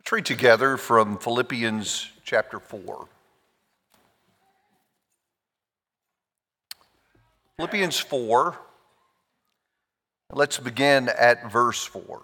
Let's read together from Philippians chapter 4. Philippians 4, let's begin at verse 4.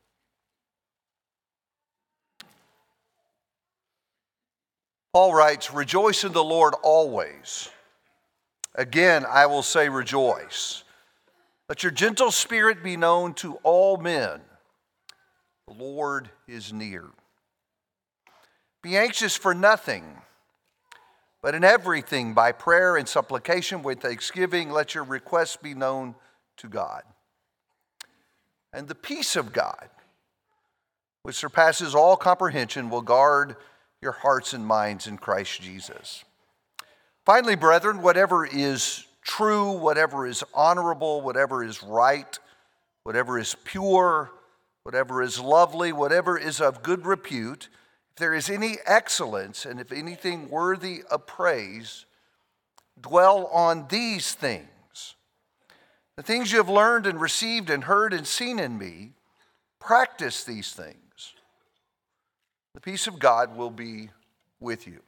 Paul writes, "Rejoice in the Lord always. Again, I will say rejoice. Let your gentle spirit be known to all men. The Lord is near. Be anxious for nothing, but in everything by prayer and supplication with thanksgiving, let your requests be known to God. And the peace of God, which surpasses all comprehension, will guard your hearts and minds in Christ Jesus. Finally, brethren, whatever is true, whatever is honorable, whatever is right, whatever is pure, whatever is lovely, whatever is of good repute, if there is any excellence and if anything worthy of praise, dwell on these things. The things you have learned and received and heard and seen in me, practice these things. The peace of God will be with you."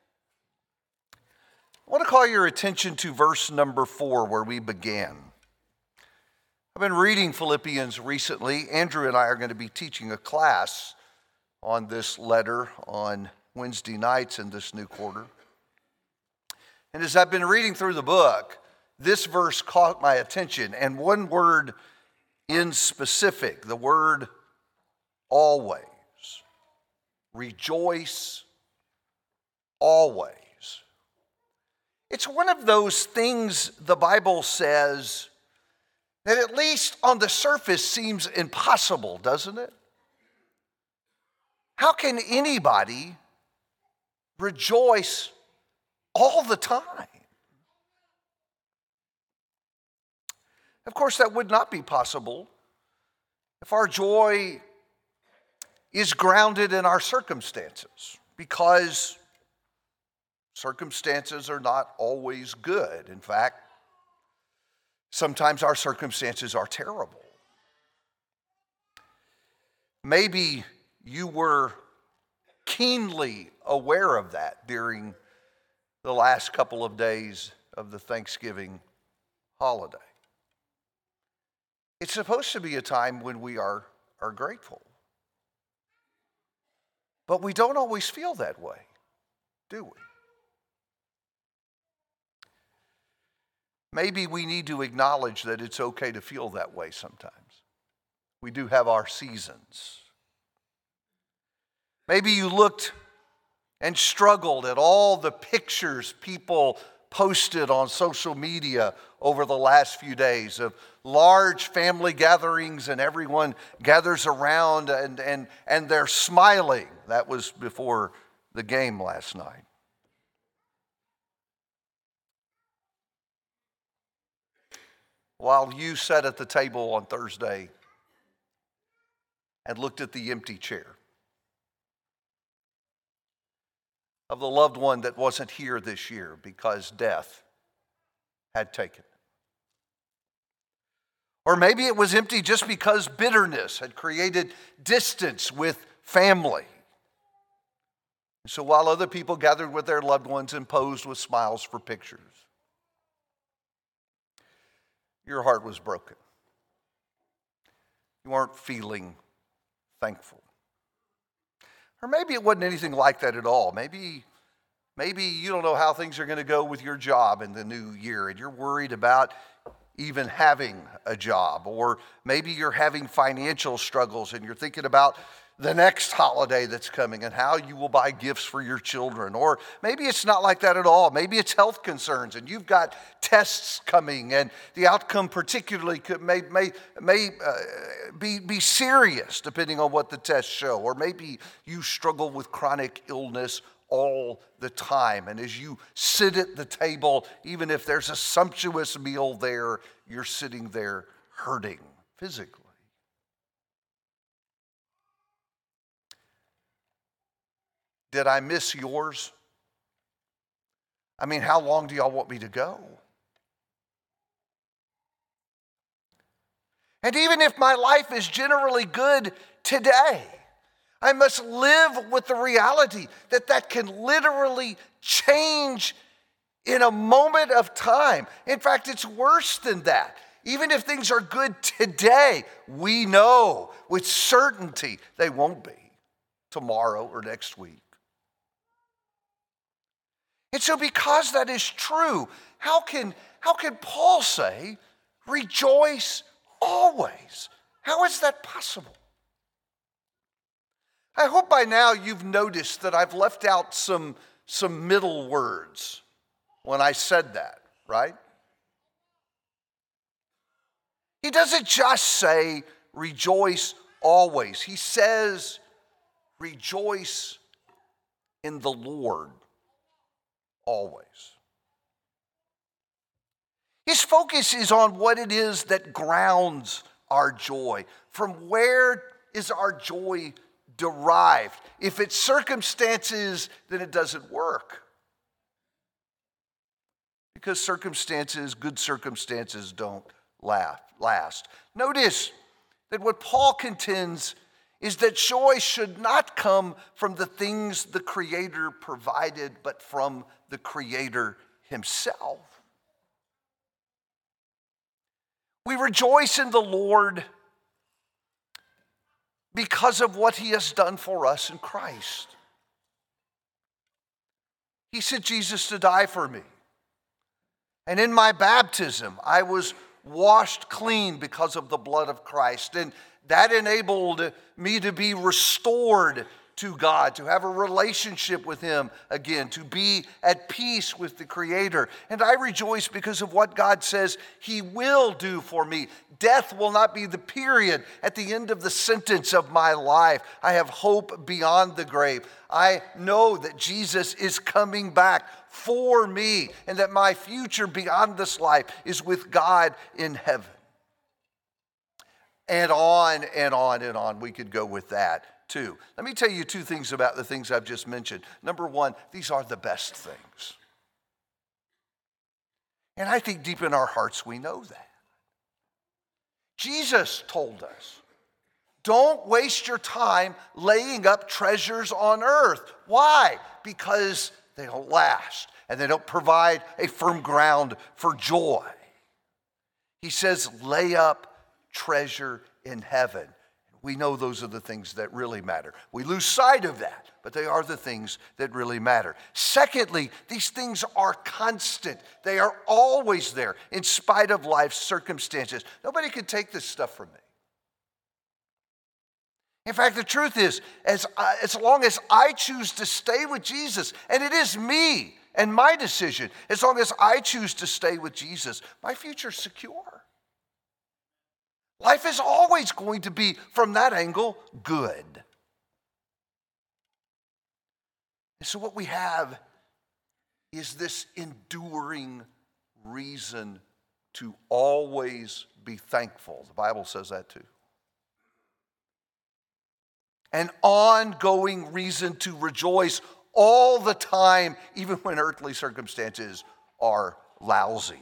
I want to call your attention to verse number 4, where we began. I've been reading Philippians recently. Andrew and I are going to be teaching a class on this letter on Wednesday nights in this new quarter. And as I've been reading through the book, this verse caught my attention, and one word in specific, the word always. Rejoice always. It's one of those things the Bible says that at least on the surface seems impossible, doesn't it? How can anybody rejoice all the time? Of course, that would not be possible if our joy is grounded in our circumstances, because circumstances are not always good. In fact, sometimes our circumstances are terrible. Maybe you were keenly aware of that during the last couple of days of the Thanksgiving holiday. It's supposed to be a time when we are grateful. But we don't always feel that way, do we? Maybe we need to acknowledge that it's okay to feel that way sometimes. We do have our seasons. Maybe you looked and struggled at all the pictures people posted on social media over the last few days of large family gatherings, and everyone gathers around and they're smiling. That was before the game last night. While you sat at the table on Thursday and looked at the empty chair of the loved one that wasn't here this year because death had taken it. Or maybe it was empty just because bitterness had created distance with family. So while other people gathered with their loved ones and posed with smiles for pictures, your heart was broken. You weren't feeling thankful. Or maybe it wasn't anything like that at all. Maybe you don't know how things are going to go with your job in the new year, and you're worried about even having a job. Or maybe you're having financial struggles and you're thinking about the next holiday that's coming and how you will buy gifts for your children. Or maybe it's not like that at all. Maybe it's health concerns and you've got tests coming and the outcome particularly may be serious depending on what the tests show. Or maybe you struggle with chronic illness all the time. And as you sit at the table, even if there's a sumptuous meal there, you're sitting there hurting physically. Did I miss yours? I mean, how long do y'all want me to go? And even if my life is generally good today, I must live with the reality that that can literally change in a moment of time. In fact, it's worse than that. Even if things are good today, we know with certainty they won't be tomorrow or next week. And so because that is true, how can Paul say, rejoice always? How is that possible? I hope by now you've noticed that I've left out some middle words when I said that, right? He doesn't just say rejoice always. He says rejoice in the Lord always. His focus is on what it is that grounds our joy. From where is our joy derived? If it's circumstances, then it doesn't work. Because good circumstances don't last. Notice that what Paul contends is that joy should not come from the things the Creator provided, but from the Creator himself. We rejoice in the Lord because of what he has done for us in Christ. He sent Jesus to die for me. And in my baptism, I was washed clean because of the blood of Christ. And that enabled me to be restored to God, to have a relationship with him again, to be at peace with the Creator. And I rejoice because of what God says he will do for me. Death will not be the period at the end of the sentence of my life. I have hope beyond the grave. I know that Jesus is coming back for me and that my future beyond this life is with God in heaven. And on and on and on we could go with that too. Let me tell you two things about the things I've just mentioned. Number one, these are the best things. And I think deep in our hearts we know that. Jesus told us, don't waste your time laying up treasures on earth. Why? Because they don't last and they don't provide a firm ground for joy. He says, lay up treasure in heaven. We know those are the things that really matter. We lose sight of that, but they are the things that really matter. Secondly, these things are constant. They are always there in spite of life's circumstances. Nobody can take this stuff from me. In fact, the truth is, as long as I choose to stay with Jesus, and it is me and my decision, as long as I choose to stay with Jesus, my future's secure. Life is always going to be, from that angle, good. And so what we have is this enduring reason to always be thankful. The Bible says that too. An ongoing reason to rejoice all the time, even when earthly circumstances are lousy.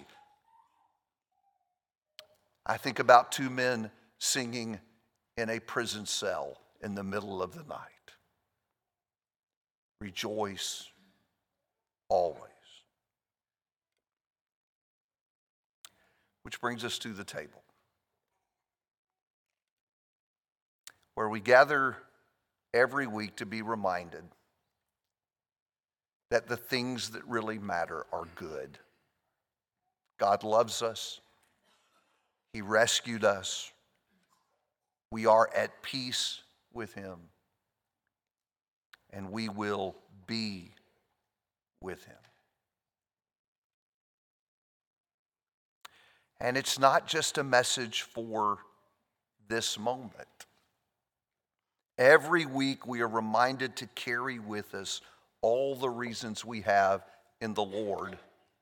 I think about two men singing in a prison cell in the middle of the night. Rejoice always. Which brings us to the table, where we gather every week to be reminded that the things that really matter are good. God loves us. He rescued us. We are at peace with him. And we will be with him. And it's not just a message for this moment. Every week we are reminded to carry with us all the reasons we have in the Lord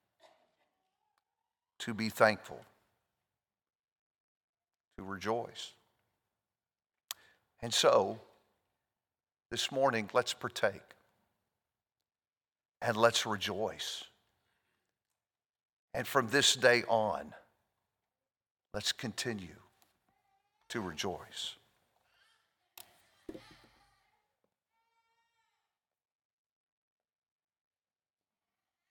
to be thankful, to rejoice. And so, this morning, let's partake and let's rejoice. And from this day on, let's continue to rejoice.